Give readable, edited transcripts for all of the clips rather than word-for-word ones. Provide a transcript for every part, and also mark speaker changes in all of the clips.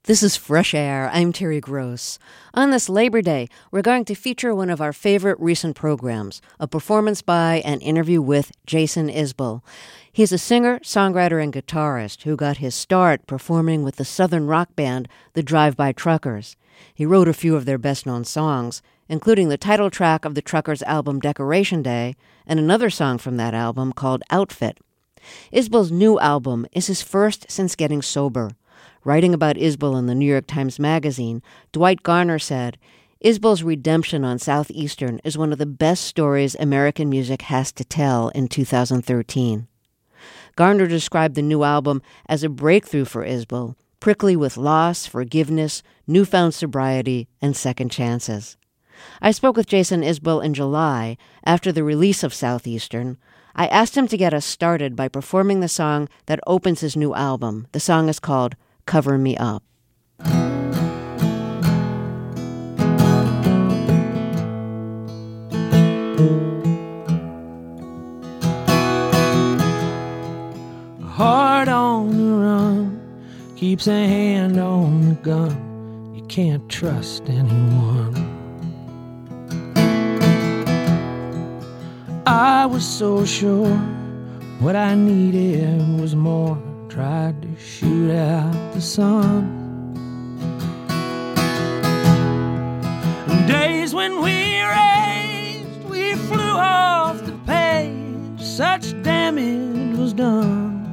Speaker 1: This is Fresh Air. I'm Terry Gross. On this Labor Day, we're going to feature one of our favorite recent programs, a performance by and interview with Jason Isbell. He's a singer, songwriter, and guitarist who got his start performing with the southern rock band, the Drive-By Truckers. He wrote a few of their best-known songs, including the title track of the Truckers' album Decoration Day and another song from that album called Outfit. Isbell's new album is his first since getting sober. Writing about Isbell in the New York Times Magazine, Dwight Garner said, Isbell's redemption on Southeastern is one of the best stories American music has to tell in 2013. Garner described the new album as a breakthrough for Isbell, prickly with loss, forgiveness, newfound sobriety, and second chances. I spoke with Jason Isbell in July, after the release of Southeastern. I asked him to get us started by performing the song that opens his new album. The song is called Cover Me Up.
Speaker 2: Heart on the run, keeps a hand on the gun. You can't trust anyone. I was so sure what I needed was more. Tried to shoot out the sun. Days when we raced, we flew off the page. Such damage was done.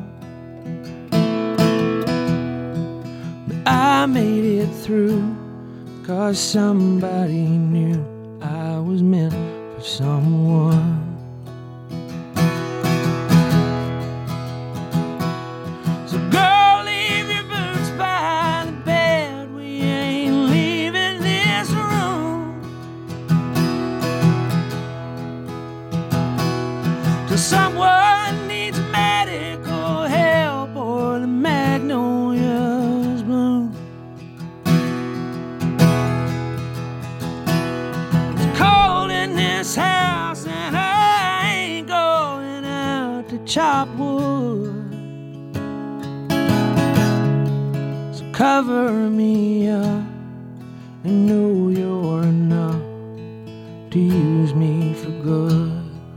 Speaker 2: But I made it through, 'cause somebody knew I was meant for someone. Someone needs medical help or the magnolias bloom. It's cold in this house and I ain't going out to chop wood. So cover me up and know you're enough to use me for good.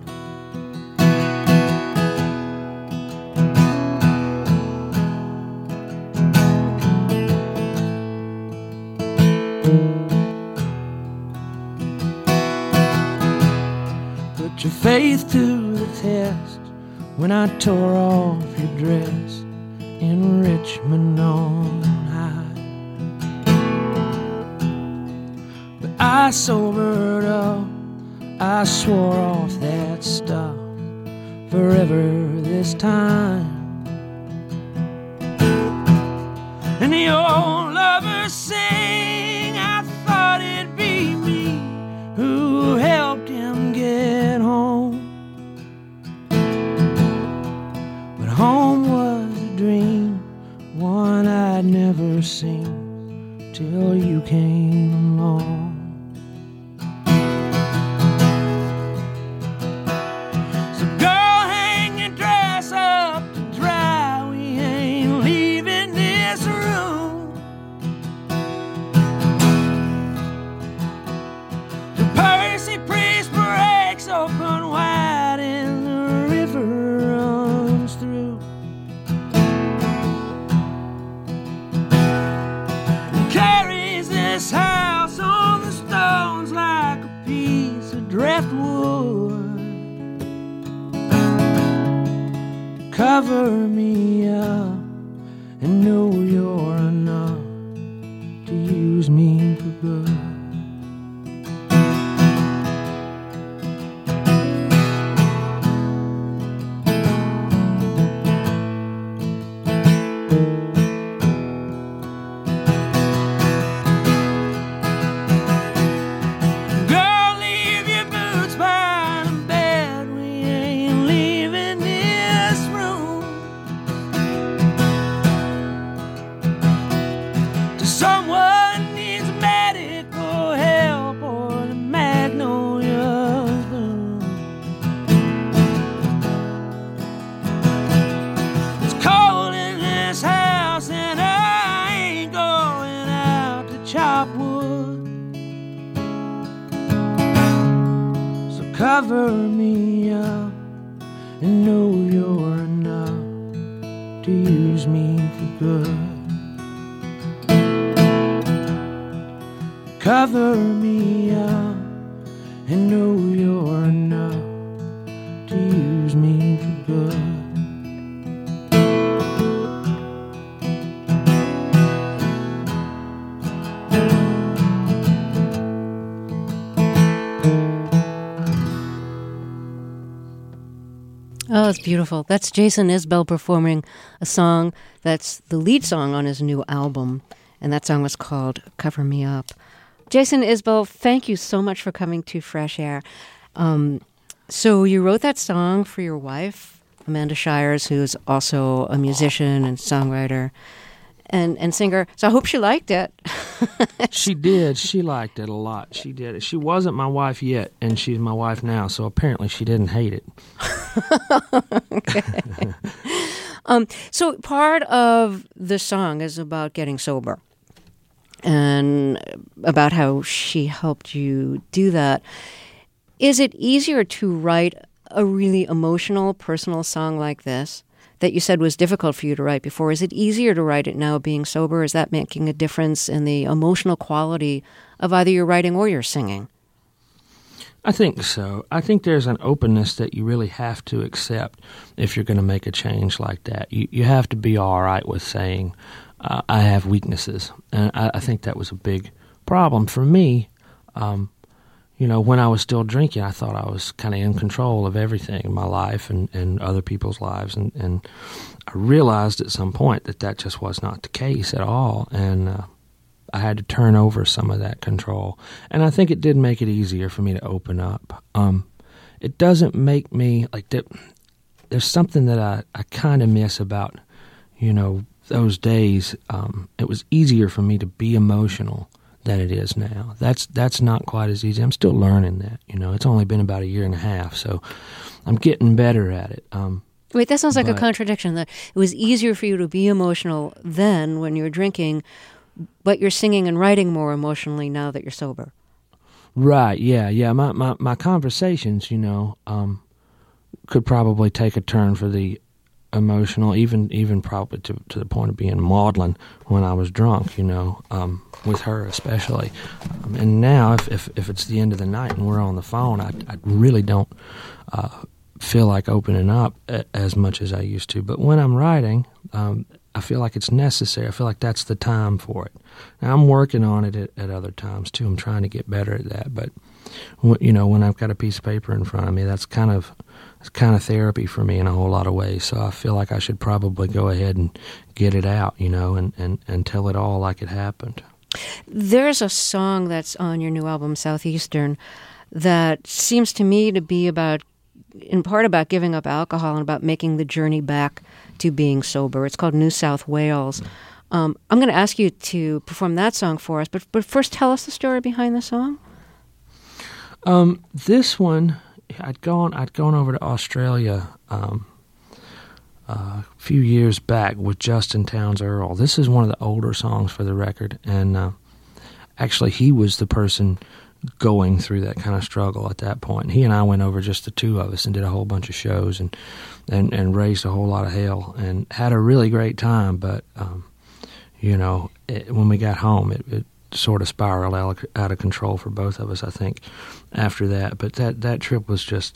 Speaker 2: Your faith to the test when I tore off your dress in Richmond on high. But I sobered up, I swore off that stuff forever this time. And the old lovers sing, I thought it'd be me who helped him get home. But home was a dream, one I'd never seen till you came along. So girl, hang your dress up to dry, we ain't leaving this room. The Percy Priest breaks open wide and the river runs through. It carries this house on the stones like a piece of driftwood. Cover me up and know you're enough to use me for good. Girl, leave your boots by the bed, we ain't leaving this room. To someone needs medical help or the magnolias bloom. It's cold in this house and I ain't going chop wood. So cover me up and know you're enough to use me for good. Cover me up and know you're enough to use me for good.
Speaker 1: Oh, it's beautiful. That's Jason Isbell performing a song that's the lead song on his new album, and that song was called Cover Me Up. Jason Isbell, thank you so much for coming to Fresh Air. So you wrote that song for your wife, Amanda Shires, who's also a musician and songwriter and singer. So I hope she liked it.
Speaker 2: She did. She liked it a lot. She did. She wasn't my wife yet, and she's my wife now, so apparently she didn't hate it.
Speaker 1: Okay. So part of the song is about getting sober and about how she helped you do that. Is it easier to write a really emotional, personal song like this that you said was difficult for you to write before? Is it easier to write it now being sober? Is that making a difference in the emotional quality of either your writing or your singing?
Speaker 2: I think so. I think there's an openness that you really have to accept if you're going to make a change like that. You have to be all right with saying, I have weaknesses. And I think that was a big problem for me. When I was still drinking, I thought I was kind of in control of everything in my life and other people's lives. And I realized at some point that just was not the case at all. And I had to turn over some of that control. And I think it did make it easier for me to open up. It doesn't make me, there's something that I kind of miss about, those days. It was easier for me to be emotional than it is now. That's not quite as easy. I'm still learning that. It's only been about a year and a half, so I'm getting better at it.
Speaker 1: Wait, that sounds like a contradiction. That it was easier for you to be emotional then when you were drinking, but you're singing and writing more emotionally now that you're sober.
Speaker 2: Right? Yeah. My conversations, could probably take a turn for the emotional, even probably to the point of being maudlin when I was drunk, with her especially. And now, if it's the end of the night and we're on the phone, I really don't feel like opening up as much as I used to. But when I'm writing, I feel like it's necessary. I feel like that's the time for it. Now, I'm working on it at other times, too. I'm trying to get better at that. But, when I've got a piece of paper in front of me, it's kind of therapy for me in a whole lot of ways. So I feel like I should probably go ahead and get it out, and tell it all like it happened.
Speaker 1: There's a song that's on your new album, Southeastern, that seems to me to be in part about giving up alcohol and about making the journey back to being sober. It's called New South Wales. I'm going to ask you to perform that song for us, but first tell us the story behind the song.
Speaker 2: This one, I'd gone over to Australia a few years back with Justin Townes Earle. This is one of the older songs for the record, and actually he was the person going through that kind of struggle at that point. He and I went over, just the two of us, and did a whole bunch of shows and raised a whole lot of hell and had a really great time. But when we got home, it sort of spiraled out of control for both of us, I think, after that. But that trip was just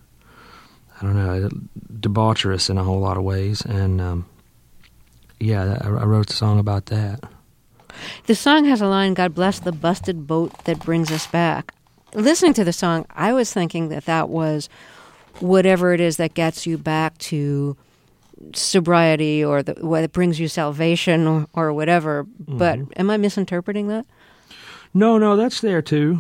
Speaker 2: debaucherous in a whole lot of ways. And I wrote the song about that.
Speaker 1: The song has a line, "God bless the busted boat that brings us back." Listening to the song, I was thinking that was whatever it is that gets you back to sobriety, or what it brings you salvation or whatever. Mm-hmm. But am I misinterpreting that?
Speaker 2: No, that's there too.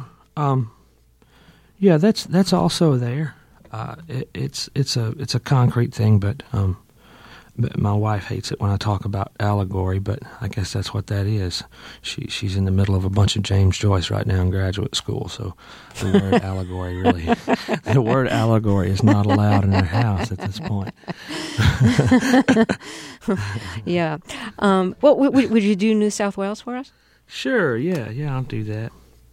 Speaker 2: That's also there. It's a concrete thing, but my wife hates it when I talk about allegory, but I guess that's what that is. She's in the middle of a bunch of James Joyce right now in graduate school, so the word allegory is not allowed in her house at this point.
Speaker 1: Yeah. Would you do New South Wales for us?
Speaker 2: Sure, yeah, I'll do that.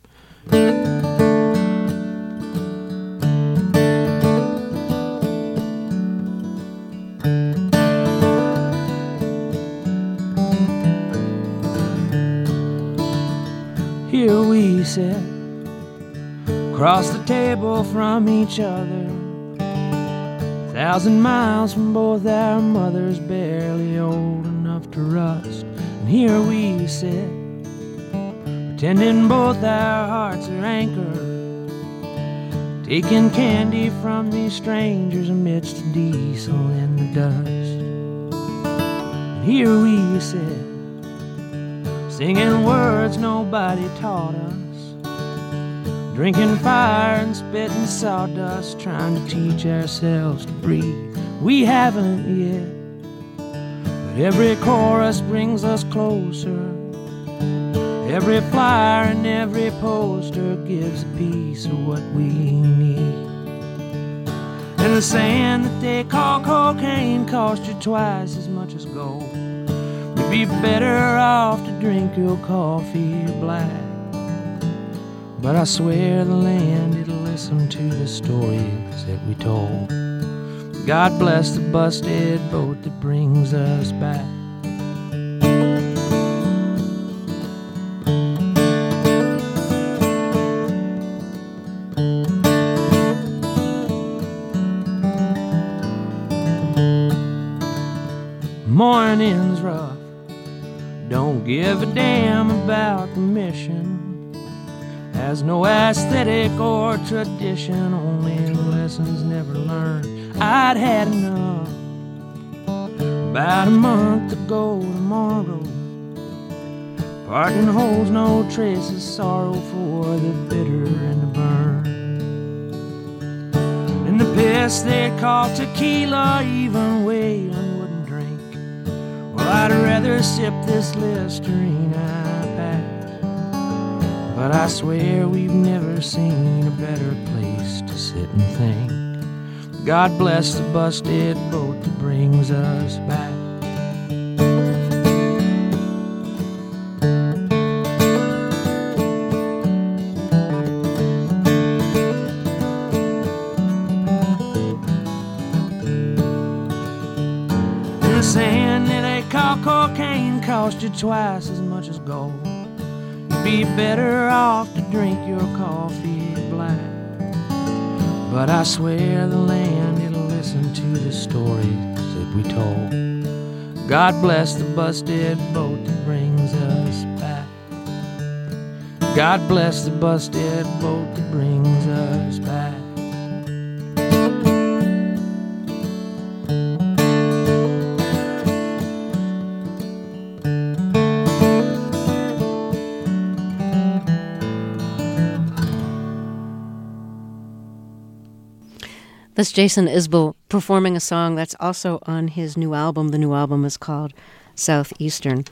Speaker 2: Here we sit, across the table from each other, 1,000 miles from both our mothers, barely old enough to rust. And here we sit, pretending both our hearts are anchored, taking candy from these strangers amidst the diesel and the dust. And here we sit, singing words nobody taught us, drinking fire and spitting sawdust, trying to teach ourselves to breathe. We haven't yet, but every chorus brings us closer. Every flyer and every poster gives a piece of what we need. And the sand that they call cocaine costs you twice as much as gold. You'd be better off to drink your coffee black. But I swear the land, it'll listen to the stories that we told. God bless the busted boat that brings us back. Morning's rough, don't give a damn about the mission. Has no aesthetic or tradition, only lessons never learned. I'd had enough about a month ago tomorrow. Parting holds no traces, sorrow for the bitter and the burn. And the piss they call tequila, even Waylon wouldn't drink. Well, I'd rather sip this Listerine I packed. But I swear we've never seen a better place to sit and think. God bless the busted boat that brings us back. And the sand that they call cocaine cost you twice as much as gold. Be better off to drink your coffee black. But I swear the land, it'll listen to the stories that we told. God bless the busted boat that brings us back. God bless the busted boat that brings us back.
Speaker 1: That's Jason Isbell performing a song that's also on his new album. The new album is called Southeastern.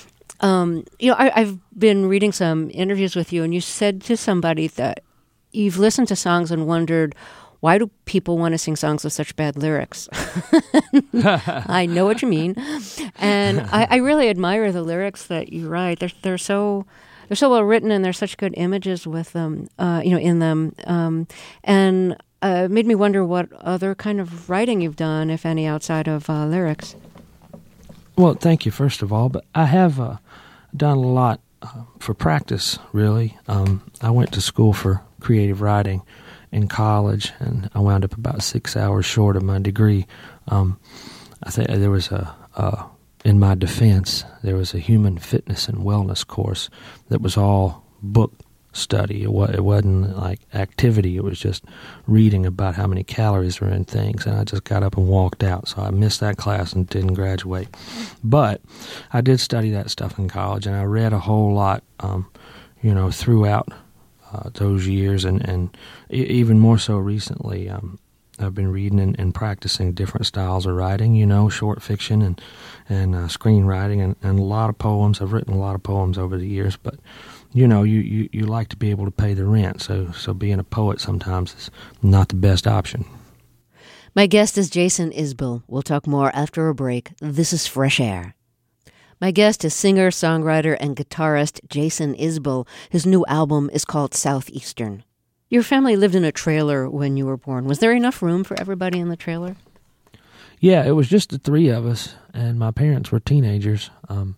Speaker 1: I've been reading some interviews with you, and you said to somebody that you've listened to songs and wondered, why do people want to sing songs with such bad lyrics? I know what you mean. And I really admire the lyrics that you write. They're so well written, and there's such good images with them, in them. And it made me wonder what other kind of writing you've done, if any, outside of lyrics.
Speaker 2: Well, thank you, first of all. But I have done a lot for practice, really. I went to school for creative writing in college, and I wound up about 6 hours short of my degree. I think there was in my defense, there was a human fitness and wellness course that was all book study. It wasn't like activity. It was just reading about how many calories are in things, and I just got up and walked out. So I missed that class and didn't graduate. But I did study that stuff in college, and I read a whole lot, throughout those years, and even more so recently. I've been reading and practicing different styles of writing, short fiction and screenwriting and a lot of poems. I've written a lot of poems over the years, but you like to be able to pay the rent, so being a poet sometimes is not the best option.
Speaker 1: My guest is Jason Isbell. We'll talk more after a break. This is Fresh Air. My guest is singer, songwriter, and guitarist Jason Isbell. His new album is called Southeastern. Your family lived in a trailer when you were born. Was there enough room for everybody in the trailer?
Speaker 2: Yeah, it was just the three of us, and my parents were teenagers.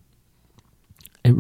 Speaker 2: There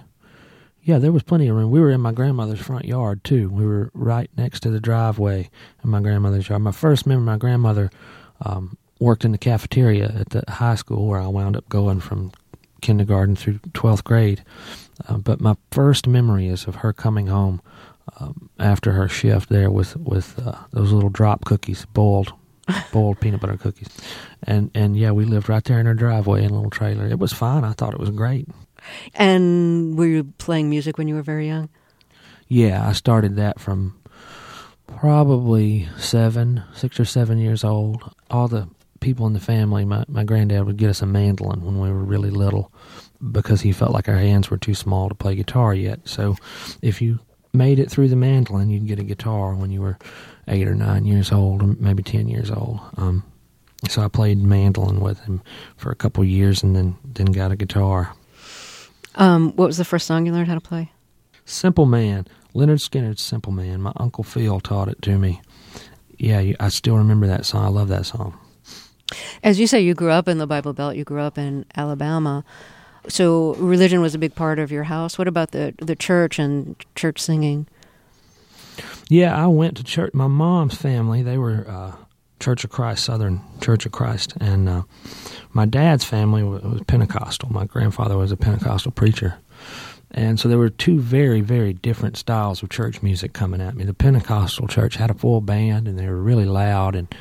Speaker 2: was plenty of room. We were in my grandmother's front yard, too. We were right next to the driveway in my grandmother's yard. My first memory, my grandmother worked in the cafeteria at the high school where I wound up going from kindergarten through 12th grade. But my first memory is of her coming home after her shift there with those little drop cookies, boiled peanut butter cookies. And yeah, we lived right there in her driveway in a little trailer. It was fine. I thought it was great.
Speaker 1: And were you playing music when you were very young?
Speaker 2: Yeah, I started that from probably 6 or 7 years old. All the people in the family, my granddad would get us a mandolin when we were really little because he felt like our hands were too small to play guitar yet. So if you made it through the mandolin, you'd get a guitar when you were 8 or 9 years old, or maybe 10 years old. So I played mandolin with him for a couple of years and then got a guitar.
Speaker 1: What was the first song you learned how to play?
Speaker 2: Simple Man. Leonard Skinner's Simple Man. My Uncle Phil taught it to me. Yeah, I still remember that song. I love that song.
Speaker 1: As you say, you grew up in the Bible Belt. You grew up in Alabama. So religion was a big part of your house. What about the church and church singing?
Speaker 2: Yeah, I went to church. My mom's family, they were Church of Christ, Southern Church of Christ. And my dad's family was Pentecostal. My grandfather was a Pentecostal preacher. And so there were two very, very different styles of church music coming at me. The Pentecostal church had a full band, and they were really loud, and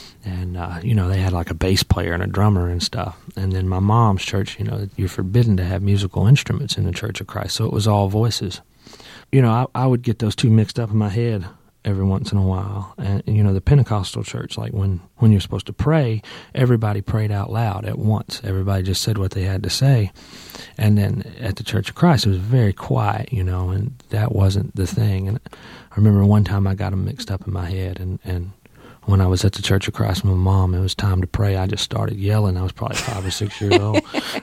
Speaker 2: they had like a bass player and a drummer and stuff. And then my mom's church, you're forbidden to have musical instruments in the Church of Christ, so it was all voices. I would get those two mixed up in my head every once in a while. And the Pentecostal church, like when you're supposed to pray, everybody prayed out loud at once. Everybody just said what they had to say. And then at the Church of Christ, it was very quiet, and that wasn't the thing. And I remember one time I got them mixed up in my head, and when I was at the Church of Christ with my mom, it was time to pray. I just started yelling. I was probably 5 or 6 years old.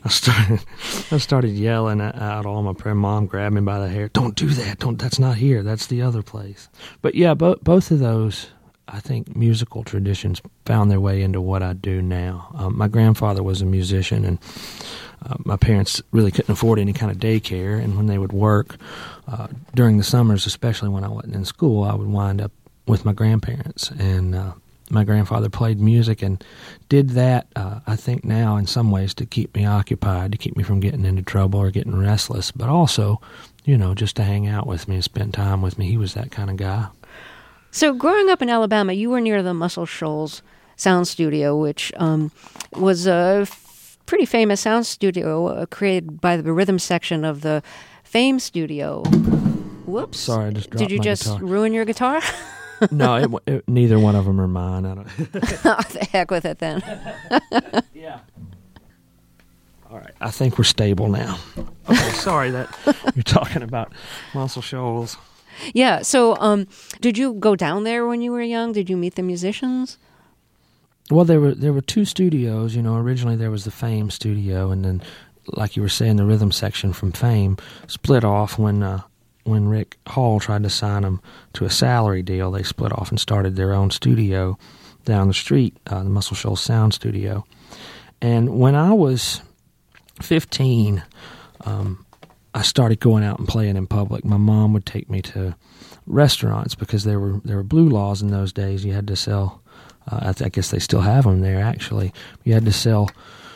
Speaker 2: I started yelling out all my prayer. Mom grabbed me by the hair. Don't do that. That's not here. That's the other place. But yeah, both of those, I think, musical traditions found their way into what I do now. My grandfather was a musician, and my parents really couldn't afford any kind of daycare. And when they would work during the summers, especially when I wasn't in school, I would wind up with my grandparents, and my grandfather played music and did that, I think now in some ways to keep me occupied, to keep me from getting into trouble or getting restless, but also, just to hang out with me and spend time with me. He was that kind of guy.
Speaker 1: So growing up in Alabama, you were near the Muscle Shoals Sound Studio, which was a pretty famous sound studio created by the rhythm section of the Fame Studio. Whoops.
Speaker 2: Sorry, I just dropped my guitar.
Speaker 1: Did you just ruin your guitar?
Speaker 2: No, neither one of them are mine. I don't.
Speaker 1: The heck with it then.
Speaker 2: Yeah. All right, I think we're stable now. Okay, sorry that you're talking about Muscle Shoals.
Speaker 1: Yeah. So, did you go down there when you were young? Did you meet the musicians?
Speaker 2: Well, there were two studios. Originally there was the Fame Studio, and then, like you were saying, the rhythm section from Fame split off when Rick Hall tried to sign them to a salary deal. They split off and started their own studio down the street, the Muscle Shoals Sound Studio. And when I was 15, I started going out and playing in public. My mom would take me to restaurants because there were blue laws in those days. You had to sell, I guess they still have them there actually, you had to sell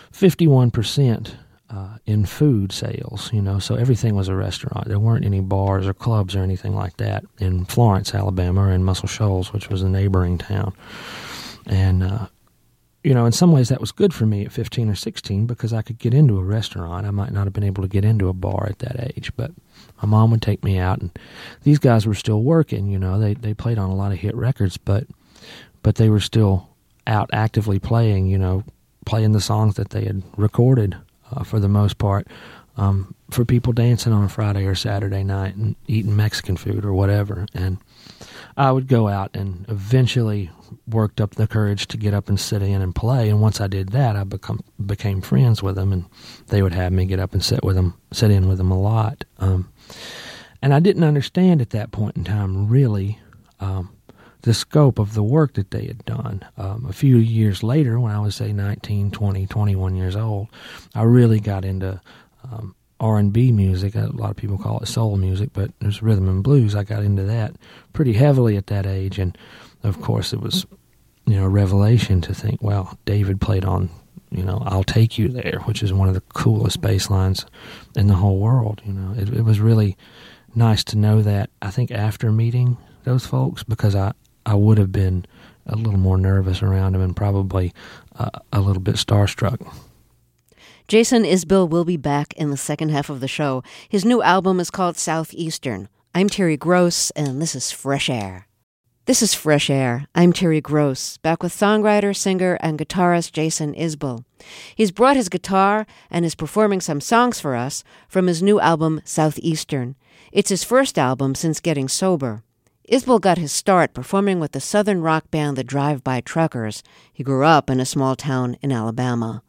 Speaker 2: 51% in food sales, so everything was a restaurant. There weren't any bars or clubs or anything like that in Florence, Alabama, or in Muscle Shoals, which was a neighboring town. And, in some ways that was good for me at 15 or 16 because I could get into a restaurant. I might not have been able to get into a bar at that age, but my mom would take me out, and these guys were still working, They played on a lot of hit records, but they were still out actively playing, playing the songs that they had recorded. For the most part, for people dancing on a Friday or Saturday night and eating Mexican food or whatever. And I would go out and eventually worked up the courage to get up and sit in and play. And once I did that, I became friends with them, and they would have me get up and sit in with them a lot. And I didn't understand at that point in time really the scope of the work that they had done. A few years later, when I was, say, 19, 20, 21 years old, I really got into R&B music. A lot of people call it soul music, but there's rhythm and blues. I got into that pretty heavily at that age, and of course it was, a revelation to think, well, David played on, I'll Take You There, which is one of the coolest bass lines in the whole world. It was really nice to know that, I think, after meeting those folks, because I would have been a little more nervous around them and probably a little bit starstruck.
Speaker 1: Jason Isbell will be back in the second half of the show. His new album is called Southeastern. I'm Terry Gross, and this is Fresh Air. This is Fresh Air. I'm Terry Gross, back with songwriter, singer, and guitarist Jason Isbell. He's brought his guitar and is performing some songs for us from his new album, Southeastern. It's his first album since getting sober. Isbell got his start performing with the southern rock band the Drive-By Truckers. He grew up in a small town in Alabama.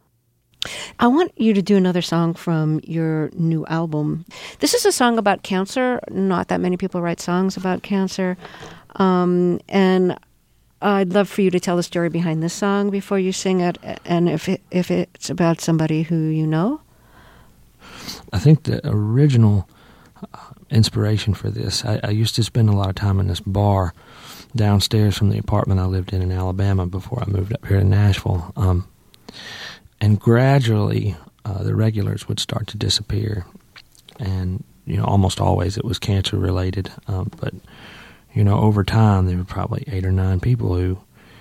Speaker 1: I want you to do another song from your new album. This is a song about cancer. Not that many people write songs about cancer. And I'd love for you to tell the story behind this song before you sing it, and if it's about somebody who you know.
Speaker 2: I think the original inspiration for this, I used to spend a lot of time in this bar downstairs from the apartment I lived in Alabama before I moved up here to Nashville. And gradually, the regulars would start to disappear. And, almost always it was cancer-related. But, over time, there were probably 8 or 9 people who,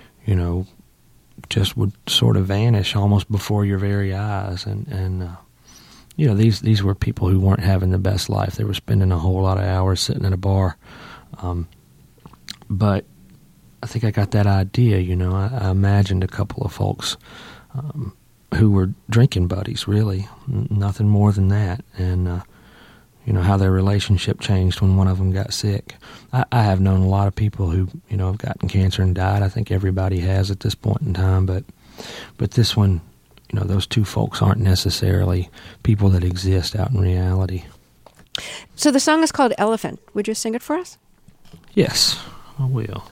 Speaker 2: just would sort of vanish almost before your very eyes. And these were people who weren't having the best life. They were spending a whole lot of hours sitting in a bar. But I think I got that idea, I imagined a couple of folks who were drinking buddies, really, nothing more than that, and how their relationship changed when one of them got sick. I have known a lot of people who have gotten cancer and died. I think everybody has at this point in time, but this one, those 2 folks aren't necessarily people that exist out in reality.
Speaker 1: So the song is called Elephant. Would you sing it for us?
Speaker 2: Yes, I will.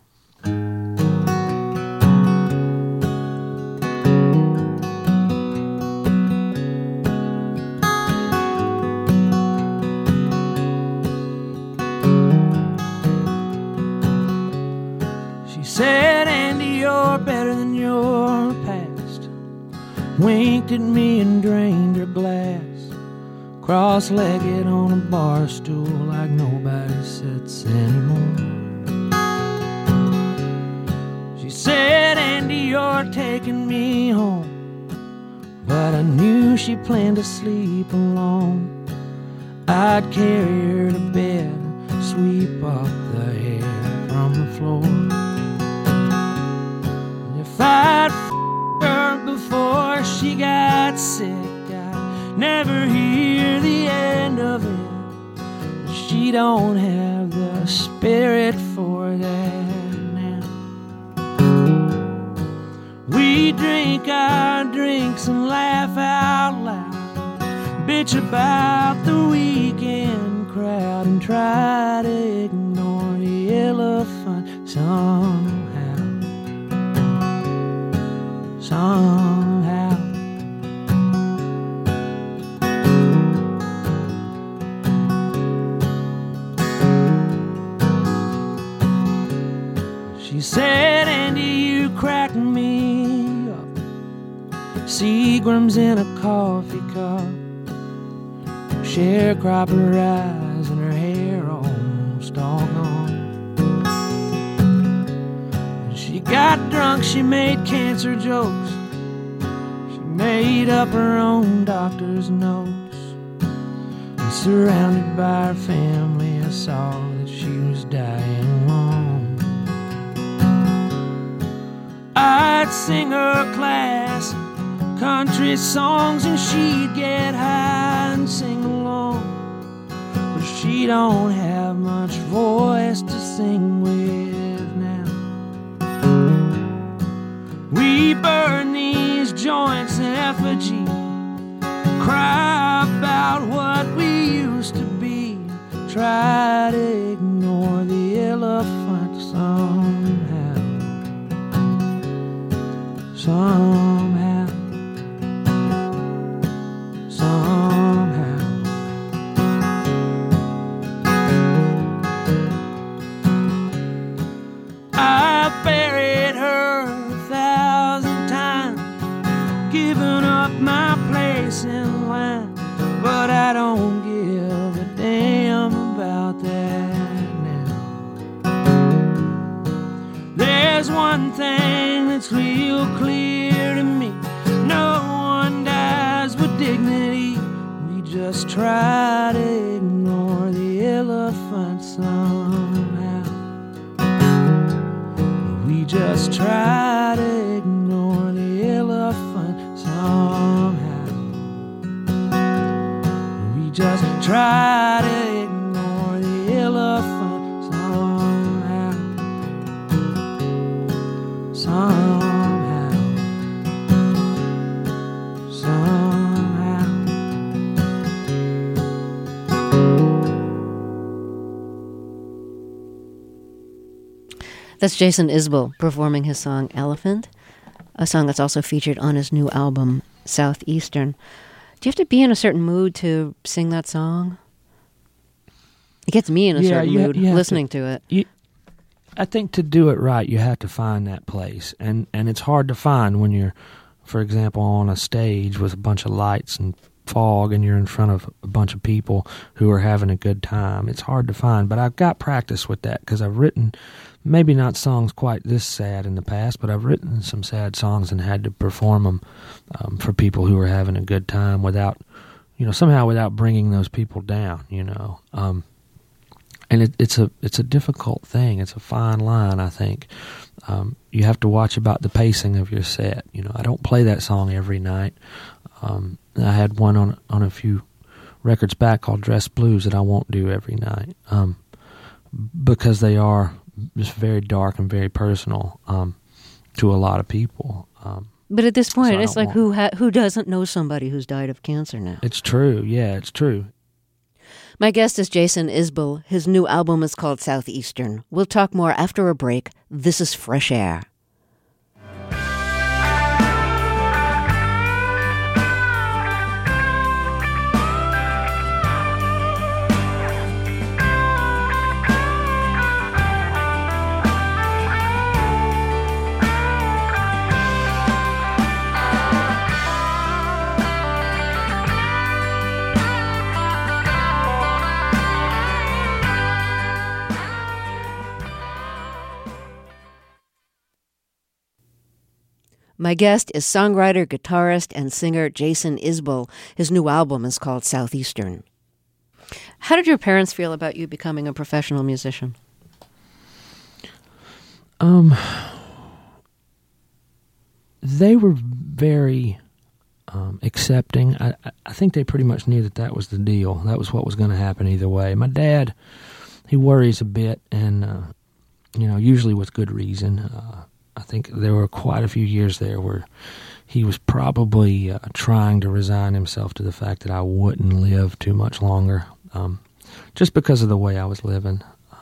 Speaker 3: Said, Andy, you're better than your past. Winked at me and drained her glass. Cross-legged on a bar stool like nobody sits anymore. She said, Andy, you're taking me home. But I knew she planned to sleep alone. I'd carry her to bed, sweep up the hair from the floor. If I'd her before she got sick, I'd never hear the end of it. But she don't have the spirit for that now. We drink our drinks and laugh out loud, bitch about the weekend crowd, and try to ignore the elephant somehow. She said, Andy, you cracked me up. Seagram's in a coffee cup, sharecropper eyes and her hair almost all gone. When she got drunk, she made cancer jokes. She made up her own doctor's notes. And surrounded by her family, I saw that she was dying alone. I'd sing her class, country songs and she'd get high and sing along. But she don't have much voice to sing with now. We burn these joints in effigy, cry about what we used to be, try to ignore the elephant somehow. Somehow, somehow. I've buried her 1,000 times, given up my place in line, but I don't give a damn about that now. There's one thing that's real clear to me: no one dies with dignity. We just try to ignore the elephant somehow. We just try to ignore the elephant somehow. We just try to ignore the elephant somehow. Somehow. Somehow.
Speaker 1: That's Jason Isbell performing his song Elephant, a song that's also featured on his new album, Southeastern. Do you have to be in a certain mood to sing that song? It gets me in a certain mood listening to it.
Speaker 2: I think to do it right, you have to find that place. And it's hard to find when you're, for example, on a stage with a bunch of lights and fog and you're in front of a bunch of people who are having a good time. It's hard to find, but I've got practice with that because I've written maybe not songs quite this sad in the past, but I've written some sad songs and had to perform them for people who are having a good time without, somehow without bringing those people down, And it's a difficult thing. It's a fine line, I think. You have to watch about the pacing of your set. I don't play that song every night. I had one on a few records back called Dress Blues that I won't do every night because they are just very dark and very personal to a lot of people.
Speaker 1: But at this point, it's like who doesn't know somebody who's died of cancer now?
Speaker 2: It's true. Yeah, it's true.
Speaker 1: My guest is Jason Isbell. His new album is called Southeastern. We'll talk more after a break. This is Fresh Air. My guest is songwriter, guitarist, and singer Jason Isbell. His new album is called Southeastern. How did your parents feel about you becoming a professional musician?
Speaker 2: They were very accepting. I think they pretty much knew that was the deal. That was what was going to happen either way. My dad, he worries a bit, and usually with good reason. I think there were quite a few years there where he was probably trying to resign himself to the fact that I wouldn't live too much longer, just because of the way I was living.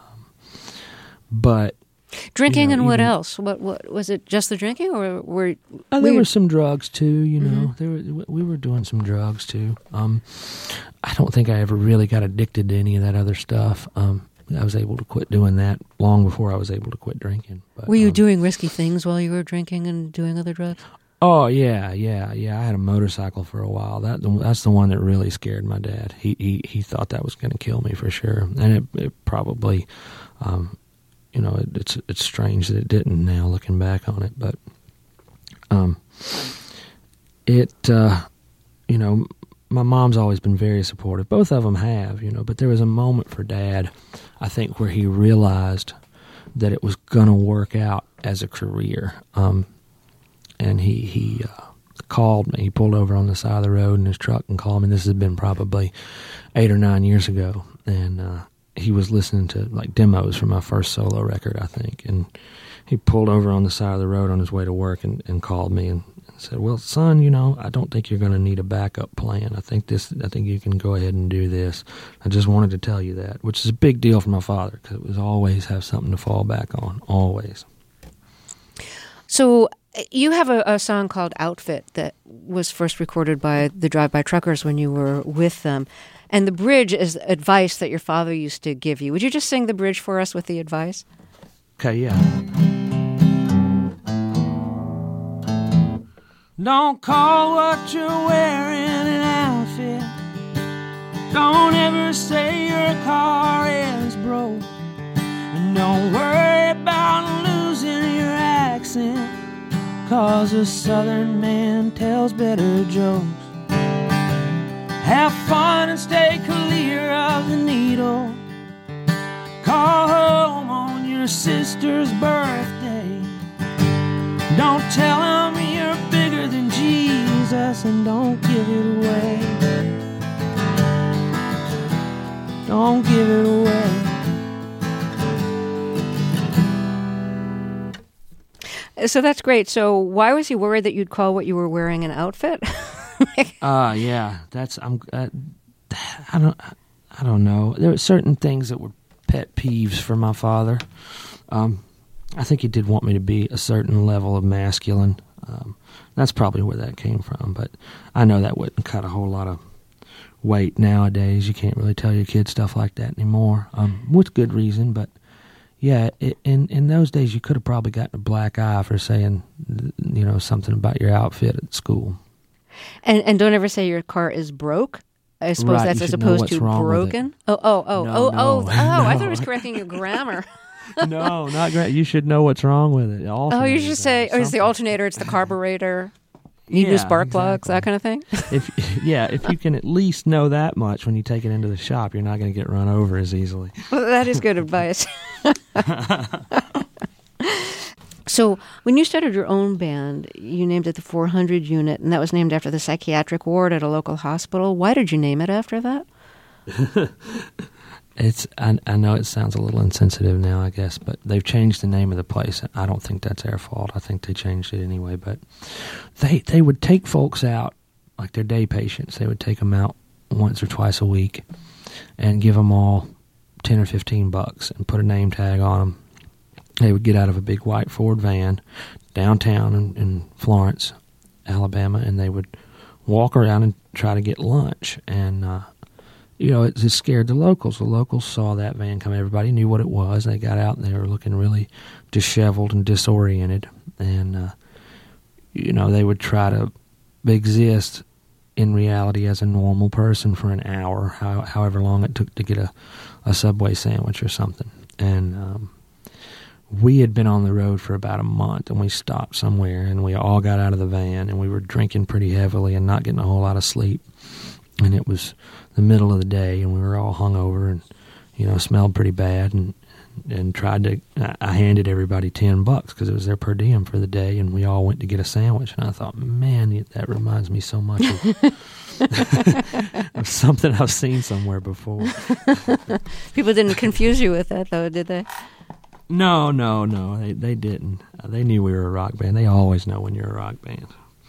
Speaker 2: But
Speaker 1: drinking and what else? What was it? Just the drinking, or were
Speaker 2: there were some drugs too? We were doing some drugs too. I don't think I ever really got addicted to any of that other stuff. I was able to quit doing that long before I was able to quit drinking. But,
Speaker 1: were you doing risky things while you were drinking and doing other drugs?
Speaker 2: Oh, yeah. I had a motorcycle for a while. That's the one that really scared my dad. He thought that was going to kill me for sure. And it probably, it's strange that it didn't now looking back on it. But my mom's always been very supportive. Both of them have, but there was a moment for Dad, I think, where he realized that it was going to work out as a career. And he called me. He pulled over on the side of the road in his truck and called me. This has been probably 8 or 9 years ago, and he was listening to like demos from my first solo record, I think, and he pulled over on the side of the road on his way to work and called me and said, "Well, son, I don't think you're going to need a backup plan. I think you can go ahead and do this. I just wanted to tell you that," which is a big deal for my father because it was always have something to fall back on, always.
Speaker 1: So you have a song called Outfit that was first recorded by the Drive-By Truckers when you were with them. And the bridge is advice that your father used to give you. Would you just sing the bridge for us with the advice?
Speaker 2: Okay, yeah.
Speaker 3: Don't call what you're wearing an outfit. Don't ever say your car is broke. And don't worry about losing your accent, 'cause a southern man tells better jokes. Have fun and stay clear of the needle. Call home on your sister's birthday. Don't tell him you're bigger than Jesus, and don't give it away. Don't give it away.
Speaker 1: So that's great. So why was he worried that you'd call what you were wearing an outfit?
Speaker 2: Yeah, I don't know. There were certain things that were pet peeves for my father. I think he did want me to be a certain level of masculine. That's probably where that came from, but I know that wouldn't cut a whole lot of weight nowadays. You can't really tell your kids stuff like that anymore, with good reason, but yeah, in those days you could have probably gotten a black eye for saying, something about your outfit at school.
Speaker 1: And don't ever say your car is broke. I suppose
Speaker 2: right,
Speaker 1: that's as opposed to broken.
Speaker 2: No.
Speaker 1: I thought it was correcting your grammar.
Speaker 2: No, not great. You should know what's wrong with it.
Speaker 1: You should say, it's the alternator, it's the carburetor. Need new spark plugs, that kind of thing.
Speaker 2: If you can at least know that much when you take it into the shop, you're not going to get run over as easily.
Speaker 1: Well, that is good advice. So when you started your own band, you named it the 400 Unit, and that was named after the psychiatric ward at a local hospital. Why did you name it after that?
Speaker 2: I know it sounds a little insensitive now, I guess, but they've changed the name of the place. I don't think that's their fault. I think they changed it anyway. But they would take folks out, like their day patients. They would take them out once or twice a week and give them all $10 or $15 and put a name tag on them. They would get out of a big white Ford van downtown in Florence, Alabama, and they would walk around and try to get lunch. And it just scared the locals. The locals saw that van come. Everybody knew what it was. They got out and they were looking really disheveled and disoriented. And, they would try to exist in reality as a normal person for an hour, however long it took to get a Subway sandwich or something. And we had been on the road for about a month, and we stopped somewhere, and we all got out of the van, and we were drinking pretty heavily and not getting a whole lot of sleep. And it was the middle of the day, and we were all hungover and, smelled pretty bad, and I handed everybody $10 because it was their per diem for the day, and we all went to get a sandwich. And I thought, man, that reminds me so much of something I've seen somewhere before.
Speaker 1: People didn't confuse you with that, though, did they?
Speaker 2: No, they didn't. They knew we were a rock band. They always know when you're a rock band.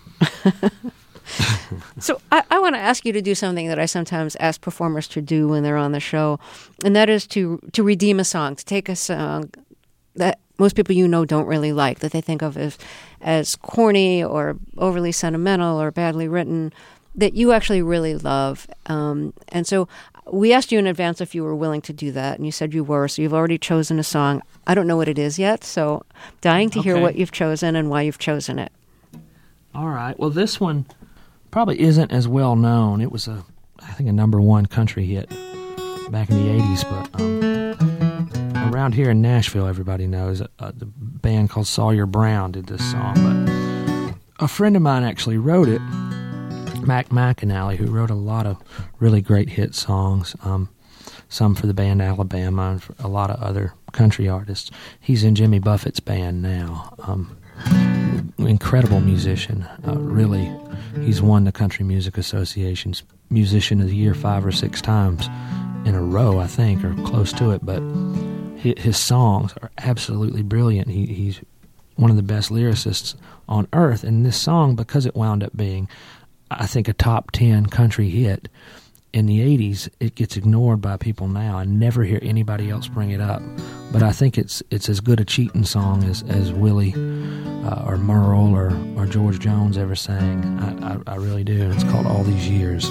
Speaker 1: So I want to ask you to do something that I sometimes ask performers to do when they're on the show, and that is to redeem a song, to take a song that most people don't really like, that they think of as corny or overly sentimental or badly written, that you actually really love. And so we asked you in advance if you were willing to do that, and you said you were, so you've already chosen a song. I don't know what it is yet, so dying to hear what you've chosen and why you've chosen it.
Speaker 2: All right. Well, this one probably isn't as well known. It was I think a number one country hit back in the 80s, but around here in Nashville, everybody knows the band called Sawyer Brown did this song, but a friend of mine actually wrote it, Mac McAnally, who wrote a lot of really great hit songs, some for the band Alabama and for a lot of other country artists. He's in Jimmy Buffett's band now. incredible musician. Really, he's won the Country Music Association's Musician of the Year 5 or 6 times in a row, I think, or close to it. But his songs are absolutely brilliant. He's one of the best lyricists on earth. And this song, because it wound up being, I think, a top 10 country hit in the 80s, it gets ignored by people now. I never hear anybody else bring it up. But I think it's as good a cheating song as Willie or Merle or George Jones ever sang. I really do. And it's called All These Years.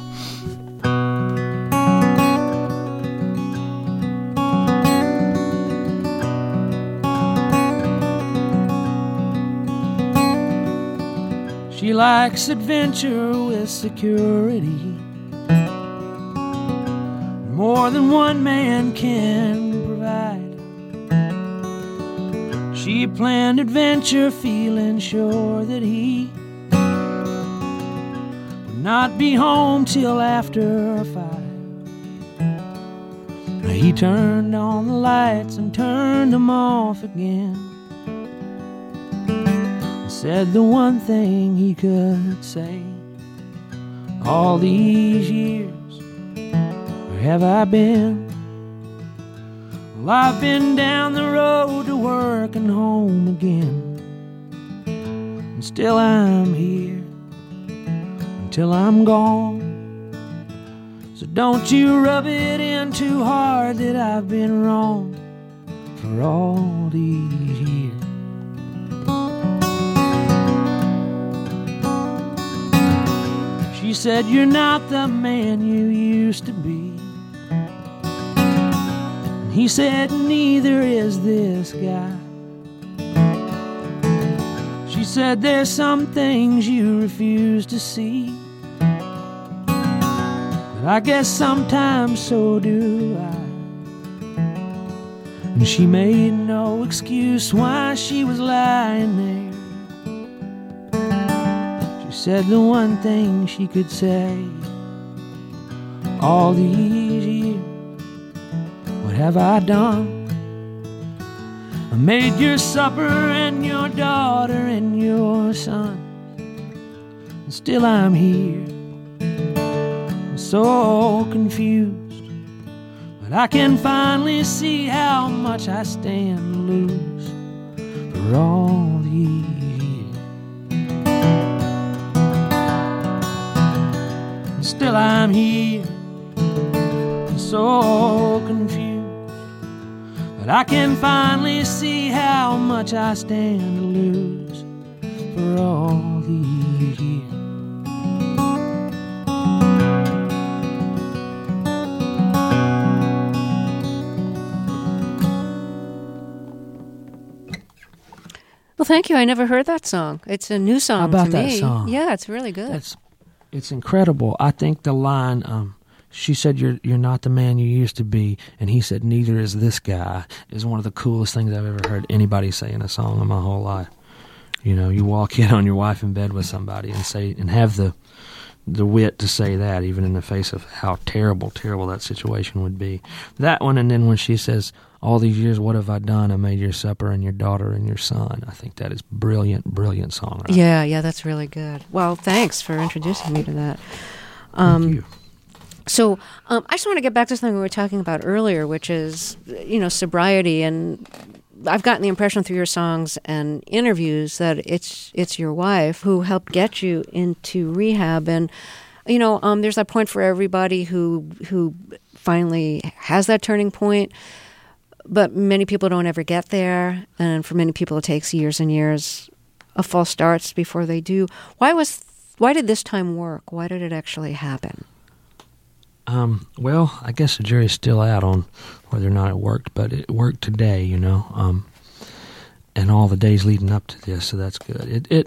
Speaker 3: She likes adventure with security, more than one man can provide. She planned adventure feeling sure that he would not be home till after 5. He turned on the lights and turned them off again. Said the one thing he could say. All these years, where have I been? Well, I've been down the road to work and home again, and still I'm here until I'm gone. So don't you rub it in too hard that I've been wrong for all these years. She said, you're not the man you used to be. And he said, neither is this guy. She said, there's some things you refuse to see, but I guess sometimes so do I. And she made no excuse why she was lying there. Said the one thing she could say. All these years, what have I done? I made your supper and your daughter and your son, and still I'm here. I'm so confused, but I can finally see how much I stand to lose for all these years. Still I'm here, I'm so confused, but I can finally see how much I stand to lose for all these years.
Speaker 1: Well, thank you. I never heard that song. It's a new song
Speaker 2: to me. How about
Speaker 1: that
Speaker 2: song?
Speaker 1: Yeah, it's really good.
Speaker 2: It's incredible. I think the line, she said, you're not the man you used to be, and he said, neither is this guy, is one of the coolest things I've ever heard anybody say in a song in my whole life. You know, you walk in on your wife in bed with somebody and say, and have the wit to say that, even in the face of how terrible that situation would be. That one, and then when she says, all these years, what have I done? I made your supper and your daughter and your son. I think that is brilliant songwriting.
Speaker 1: Yeah, that's really good. Well, thanks for introducing me to that.
Speaker 2: Thank you.
Speaker 1: So I just want to get back to something we were talking about earlier, which is, sobriety. And I've gotten the impression through your songs and interviews that it's your wife who helped get you into rehab. And, there's that point for everybody who finally has that turning point. But many people don't ever get there, and for many people it takes years and years of false starts before they do. Why did this time work? Why did it actually happen?
Speaker 2: Well, I guess the jury's still out on whether or not it worked, but it worked today, and all the days leading up to this, so that's good.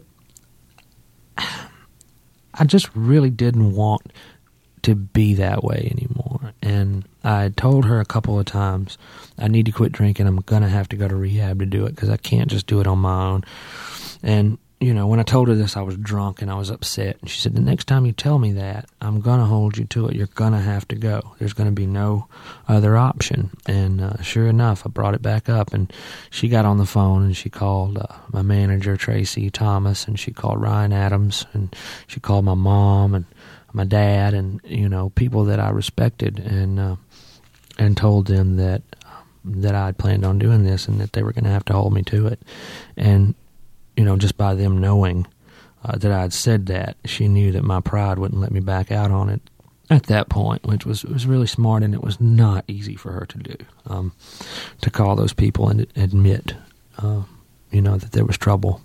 Speaker 2: I just really didn't want to be that way anymore, and I told her a couple of times, I need to quit drinking. I'm going to have to go to rehab to do it because I can't just do it on my own. And when I told her this, I was drunk and I was upset. And she said, the next time you tell me that, I'm going to hold you to it. You're going to have to go. There's going to be no other option. And sure enough, I brought it back up, and she got on the phone and she called my manager, Tracy Thomas, and she called Ryan Adams, and she called my mom and my dad, and, people that I respected, and told them that I had planned on doing this and that they were going to have to hold me to it. And just by them knowing that I had said that, she knew that my pride wouldn't let me back out on it at that point, which was really smart, and it was not easy for her to do, to call those people and admit, that there was trouble.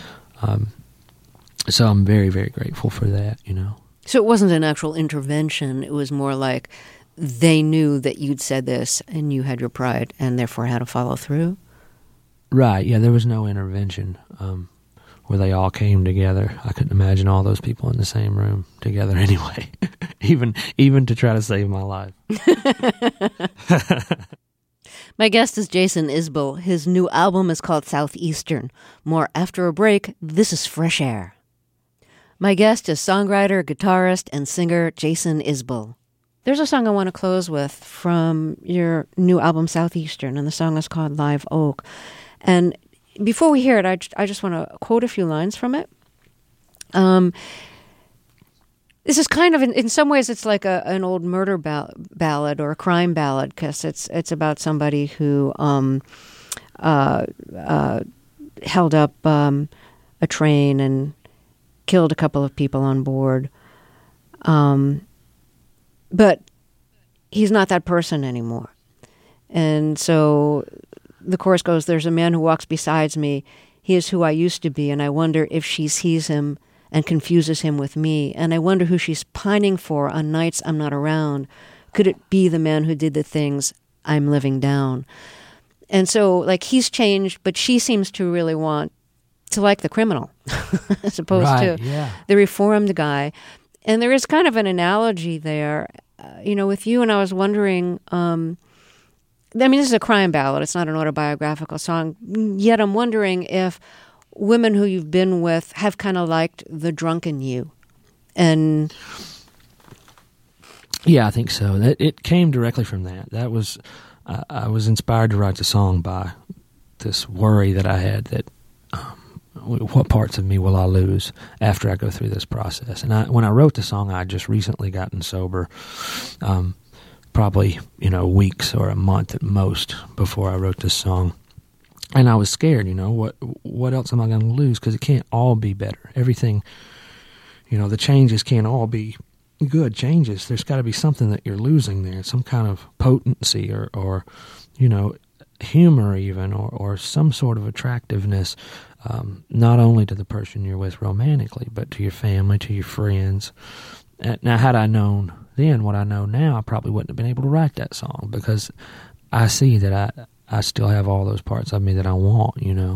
Speaker 2: So I'm very, very grateful for that,
Speaker 1: So it wasn't an actual intervention. It was more like they knew that you'd said this and you had your pride and therefore had to follow through?
Speaker 2: Right, yeah, there was no intervention where they all came together. I couldn't imagine all those people in the same room together anyway, even to try to save my life.
Speaker 1: My guest is Jason Isbell. His new album is called Southeastern. More after a break. This is Fresh Air. My guest is songwriter, guitarist, and singer Jason Isbell. There's a song I want to close with from your new album, Southeastern, and the song is called Live Oak. And before we hear it, I just want to quote a few lines from it. This is kind of, in some ways, it's like an old murder ballad or a crime ballad, because it's about somebody who held up a train and killed a couple of people on board. But he's not that person anymore. And so the chorus goes, there's a man who walks beside me. He is who I used to be, and I wonder if she sees him and confuses him with me. And I wonder who she's pining for on nights I'm not around. Could it be the man who did the things I'm living down? And so, he's changed, but she seems to really want to like the criminal as opposed to the reformed guy. And there is kind of an analogy there, with you. And I was wondering, this is a crime ballad. It's not an autobiographical song. Yet I'm wondering if women who you've been with have kind of liked the drunken you. And
Speaker 2: yeah, I think so. It came directly from that. That was, I was inspired to write the song by this worry that I had that, what parts of me will I lose after I go through this process? And when I wrote the song, I had just recently gotten sober, probably, weeks or a month at most before I wrote this song. And I was scared, what else am I going to lose? Because it can't all be better. Everything, the changes can't all be good changes. There's got to be something that you're losing there, some kind of potency or humor even, or some sort of attractiveness, not only to the person you're with romantically, but to your family, to your friends. Now, had I known then what I know now, I probably wouldn't have been able to write that song, because I see that I still have all those parts of me that I want,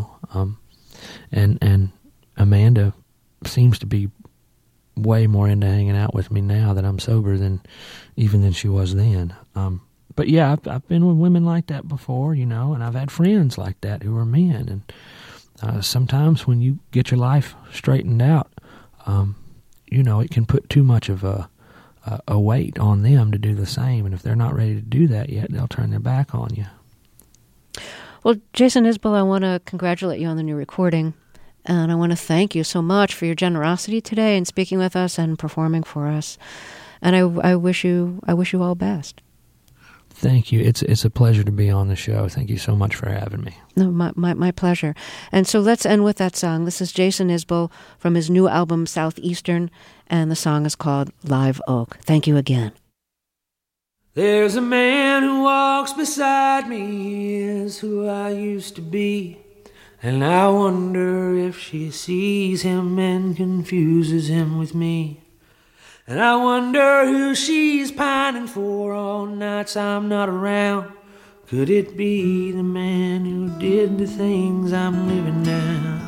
Speaker 2: and Amanda seems to be way more into hanging out with me now that I'm sober than she was then. But yeah, I've been with women like that before, and I've had friends like that who are men. And sometimes when you get your life straightened out, it can put too much of a weight on them to do the same. And if they're not ready to do that yet, they'll turn their back on you.
Speaker 1: Well, Jason Isbell, I want to congratulate you on the new recording. And I want to thank you so much for your generosity today in speaking with us and performing for us. And I wish you all best.
Speaker 2: Thank you. It's a pleasure to be on the show. Thank you so much for having me.
Speaker 1: No, my pleasure. And so let's end with that song. This is Jason Isbell from his new album, Southeastern, and the song is called Live Oak. Thank you again.
Speaker 3: There's a man who walks beside me, he is who I used to be. And I wonder if she sees him and confuses him with me. And I wonder who she's pining for on nights I'm not around. Could it be the man who did the things I'm living now?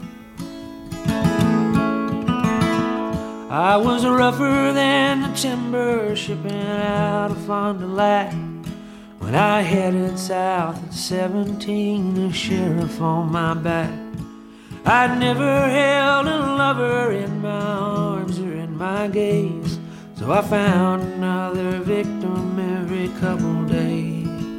Speaker 3: I was rougher than the timber shipping out of Fond du Lac when I headed south at 17, a sheriff on my back. I'd never held a lover in my arms or in my gaze, so I found another victim every couple days.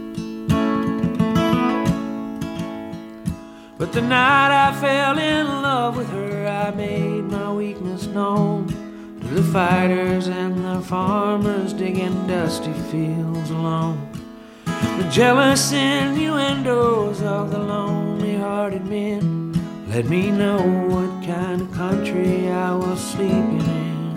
Speaker 3: But the night I fell in love with her, I made my weakness known to the fighters and the farmers digging dusty fields alone. The jealous innuendos of the lonely-hearted men let me know what kind of country I was sleeping in.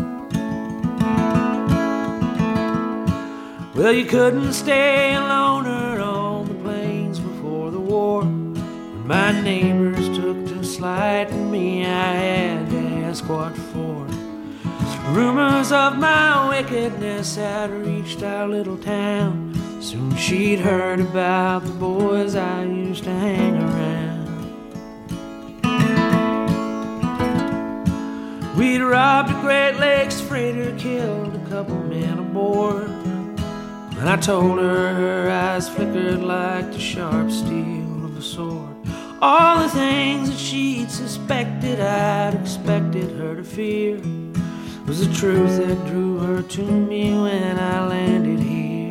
Speaker 3: Well, you couldn't stay a loner on the plains before the war. When my neighbors took to slighting me, I had to ask what for. Rumors of my wickedness had reached our little town. Soon she'd heard about the boys I used to hang around. We'd robbed a Great Lakes freighter, killed a couple men aboard. And I told her, her eyes flickered like the sharp steel of a sword. All the things that she'd suspected, I'd expected her to fear, was the truth that drew her to me when I landed here.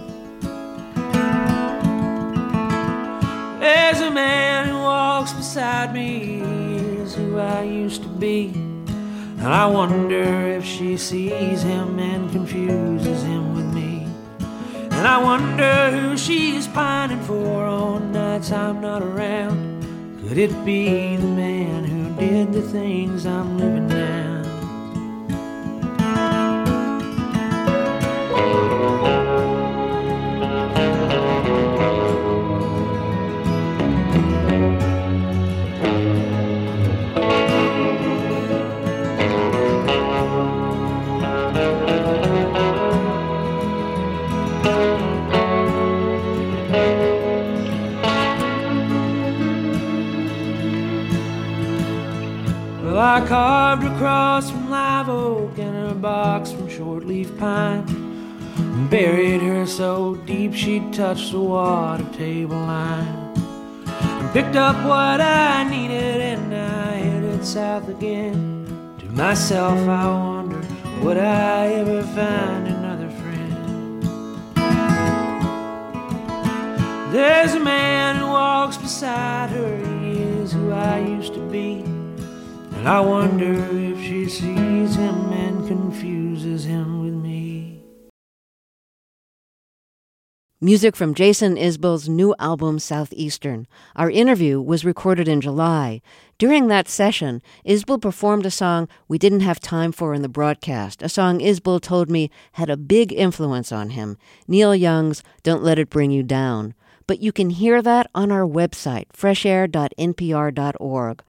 Speaker 3: There's a man who walks beside me, is who I used to be. And I wonder if she sees him and confuses him with me. And I wonder who she's pining for on nights I'm not around. Could it be the man who did the things I'm living now? I carved her cross from live oak and her box from short-leaf pine, and buried her so deep she'd touch the water table line, and picked up what I needed and I headed south again. To myself I wonder, would I ever find another friend? There's a man who walks beside her, he is who I used to be. And I wonder if she sees him and confuses him with me.
Speaker 1: Music from Jason Isbell's new album, Southeastern. Our interview was recorded in July. During that session, Isbell performed a song we didn't have time for in the broadcast, a song Isbell told me had a big influence on him, Neil Young's Don't Let It Bring You Down. But you can hear that on our website, freshair.npr.org.